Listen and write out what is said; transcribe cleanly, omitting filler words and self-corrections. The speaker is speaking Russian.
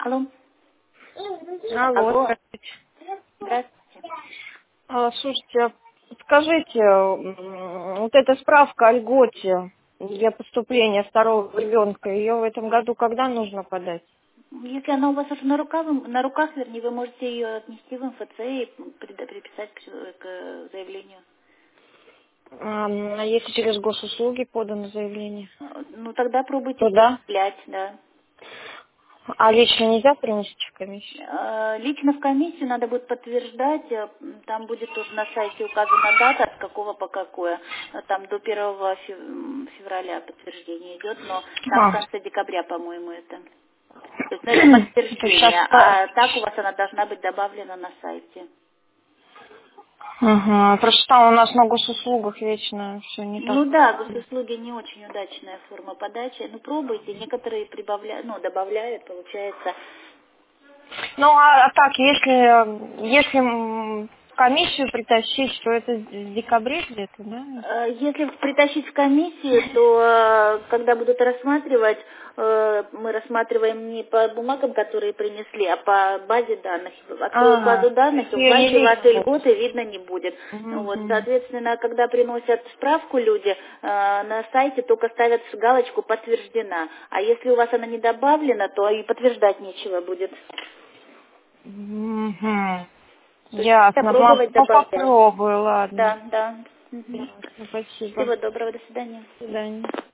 Алло. Алло, Алло. здравствуйте. Здравствуйте. Слушайте, подскажите, вот эта справка о льготе для поступления второго ребенка, ее в этом году когда нужно подать? Если она у вас уже на руках, вернее, вы можете ее отнести в МФЦ и приписать к заявлению. А если через госуслуги подано заявление? Ну, тогда пробуйте Туда? подать, да. А лично нельзя принести в комиссию? Лично в комиссию надо будет подтверждать, там будет тоже на сайте указана дата, с какого по какое. Там до 1 февраля подтверждение идет, но там в А, конце декабря, по-моему, это. То есть, ну, это это сейчас... подтверждение, а так у вас она должна быть добавлена на сайте. Ага, просто там у нас на госуслугах вечно все не так. Ну да, госуслуги не очень удачная форма подачи. Ну пробуйте, некоторые прибавляют, ну добавляют, получается. Ну, а так, если в комиссию притащить, то это в декабре где-то, да? Если притащить в комиссию, то когда будут рассматривать, мы рассматриваем не по бумагам, которые принесли, а по базе данных. Откроют базу данных, и в Ее не базе видно вашей будет. льготы видно не будет. Вот, Мгм. соответственно, когда приносят справку люди, на сайте только ставят галочку «Подтверждена». А если у вас она не добавлена, то и подтверждать нечего будет. Мгм. То есть Ясно. попробовать Ну, добавлять. попробую, ладно. Да, да. Мгм. Ясно, спасибо. Всего доброго, до свидания. До свидания.